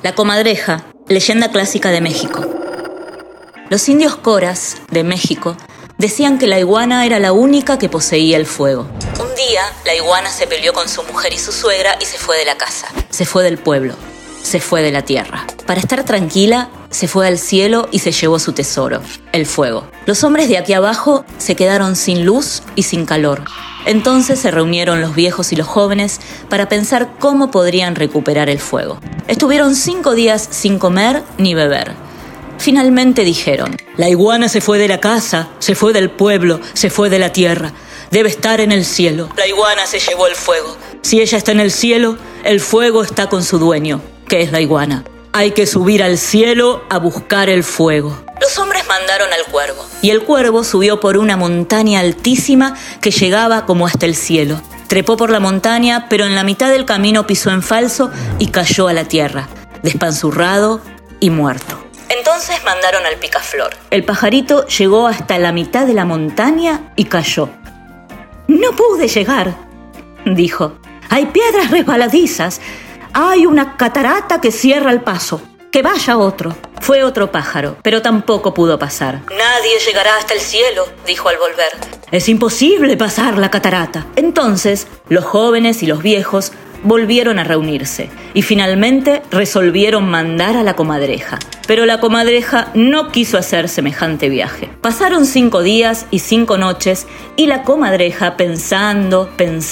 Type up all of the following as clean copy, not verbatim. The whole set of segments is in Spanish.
La comadreja, leyenda clásica de México. Los indios coras de México decían que la iguana era la única que poseía el fuego. Un día, la iguana se peleó con su mujer y su suegra y se fue de la casa. Se fue del pueblo. Se fue de la tierra. Para estar tranquila, se fue al cielo y se llevó su tesoro, el fuego. Los hombres de aquí abajo se quedaron sin luz y sin calor. Entonces se reunieron los viejos y los jóvenes para pensar cómo podrían recuperar el fuego. Estuvieron 5 días sin comer ni beber. Finalmente dijeron: la iguana se fue de la casa, se fue del pueblo, se fue de la tierra. Debe estar en el cielo. La iguana se llevó el fuego. Si ella está en el cielo, el fuego está con su dueño, que es la iguana. Hay que subir al cielo a buscar el fuego. Los hombres mandaron al cuervo, y el cuervo subió por una montaña altísima que llegaba como hasta el cielo. Trepó por la montaña, pero en la mitad del camino pisó en falso y cayó a la tierra, despanzurrado y muerto. Entonces mandaron al picaflor. El pajarito llegó hasta la mitad de la montaña y cayó. «No pude llegar», dijo. «Hay piedras resbaladizas. Hay una catarata que cierra el paso. Que vaya otro». Fue otro pájaro, pero tampoco pudo pasar. «Nadie llegará hasta el cielo», dijo al volver. «Es imposible pasar la catarata». Entonces, los jóvenes y los viejos volvieron a reunirse y finalmente resolvieron mandar a la comadreja. Pero la comadreja no quiso hacer semejante viaje. Pasaron 5 días y 5 noches y la comadreja, pensando,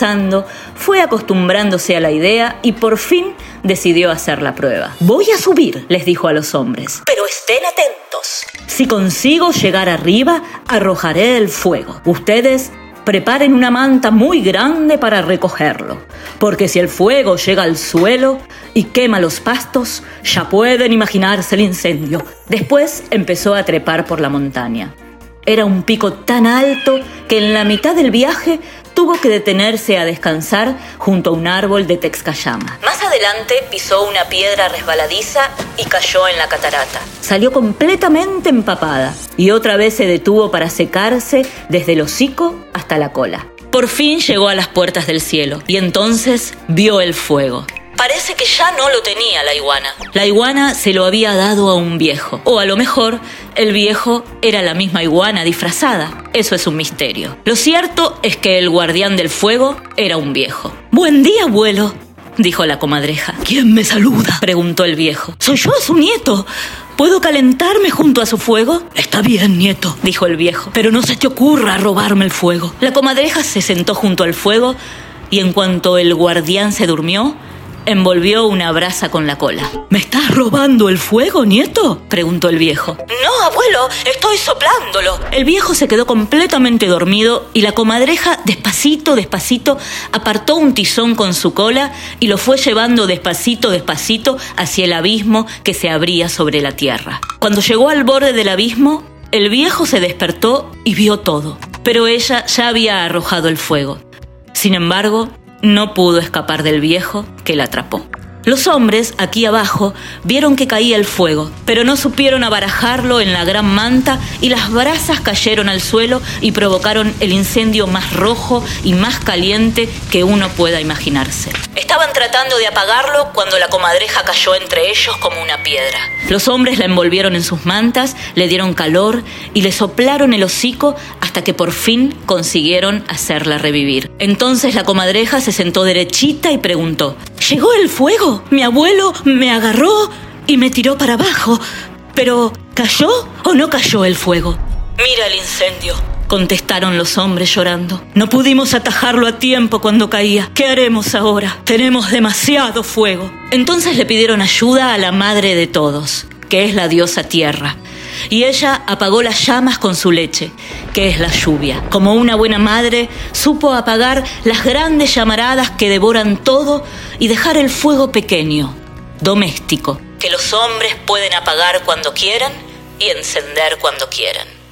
fue acostumbrándose a la idea y por fin decidió hacer la prueba. «Voy a subir», les dijo a los hombres. «Pero estén atentos. Si consigo llegar arriba, arrojaré el fuego. Ustedes preparen una manta muy grande para recogerlo, porque si el fuego llega al suelo y quema los pastos, ya pueden imaginarse el incendio». Después empezó a trepar por la montaña. Era un pico tan alto que en la mitad del viaje tuvo que detenerse a descansar junto a un árbol de texcayama. Más adelante pisó una piedra resbaladiza y cayó en la catarata. Salió completamente empapada y otra vez se detuvo para secarse desde el hocico hasta la cola. Por fin llegó a las puertas del cielo y entonces vio el fuego. Parece que ya no lo tenía la iguana. La iguana se lo había dado a un viejo. O a lo mejor el viejo era la misma iguana disfrazada. Eso es un misterio. Lo cierto es que el guardián del fuego era un viejo. «Buen día, abuelo», dijo la comadreja. «¿Quién me saluda?», preguntó el viejo. «Soy yo, su nieto. ¿Puedo calentarme junto a su fuego?» «Está bien, nieto», dijo el viejo. «Pero no se te ocurra robarme el fuego». La comadreja se sentó junto al fuego y en cuanto el guardián se durmió, envolvió una brasa con la cola. «¿Me estás robando el fuego, nieto?», preguntó el viejo. «No, abuelo, estoy soplándolo». El viejo se quedó completamente dormido y la comadreja, despacito, apartó un tizón con su cola y lo fue llevando despacito hacia el abismo que se abría sobre la tierra. Cuando llegó al borde del abismo, el viejo se despertó y vio todo. Pero ella ya había arrojado el fuego. Sin embargo, no pudo escapar del viejo que la atrapó. Los hombres, aquí abajo, vieron que caía el fuego, pero no supieron abarajarlo en la gran manta y las brasas cayeron al suelo y provocaron el incendio más rojo y más caliente que uno pueda imaginarse. Estaban tratando de apagarlo cuando la comadreja cayó entre ellos como una piedra. Los hombres la envolvieron en sus mantas, le dieron calor y le soplaron el hocico hasta que por fin consiguieron hacerla revivir. Entonces la comadreja se sentó derechita y preguntó: «¿Llegó el fuego? Mi abuelo me agarró y me tiró para abajo. ¿Pero cayó o no cayó el fuego?». «Mira el incendio», contestaron los hombres llorando. «No pudimos atajarlo a tiempo cuando caía. ¿Qué haremos ahora? Tenemos demasiado fuego». Entonces le pidieron ayuda a la madre de todos, que es la diosa tierra. Y ella apagó las llamas con su leche, que es la lluvia. Como una buena madre, supo apagar las grandes llamaradas que devoran todo y dejar el fuego pequeño, doméstico, que los hombres pueden apagar cuando quieran y encender cuando quieran.